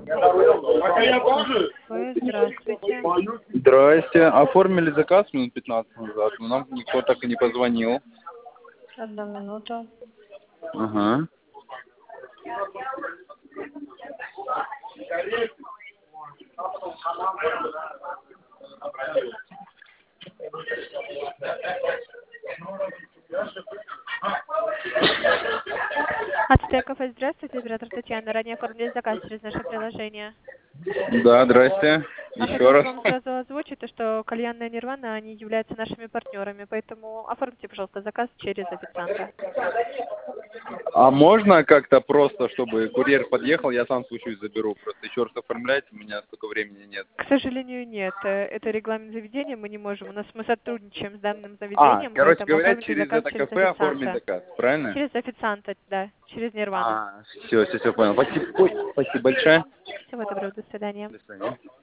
Вы, здравствуйте. Здрасте. Оформили заказ минут 15 назад, но нам никто так и не позвонил. Одну минуту. Ага. Ацтеков, здравствуйте, оператор Татьяна. Ранее оформили заказ через наше приложение. Да, здрасте. Еще Хотела раз. вам сразу озвучить, то, что кальянная Нирвана, они являются нашими партнерами, поэтому оформите, пожалуйста, заказ через официанта. А можно как-то просто, чтобы курьер подъехал, я сам случаюсь заберу. Просто еще раз оформлять, у меня столько времени нет. К сожалению, нет. Это регламент заведения, мы не можем. Мы сотрудничаем с данным заведением, Короче поэтому говоря, оформите через заказ это через кафе оформить официанта. заказ, правильно? Через официанта, да, через Нирвану. Все, понял. Спасибо, ой, спасибо большое. Всего доброго, до свидания. До свидания.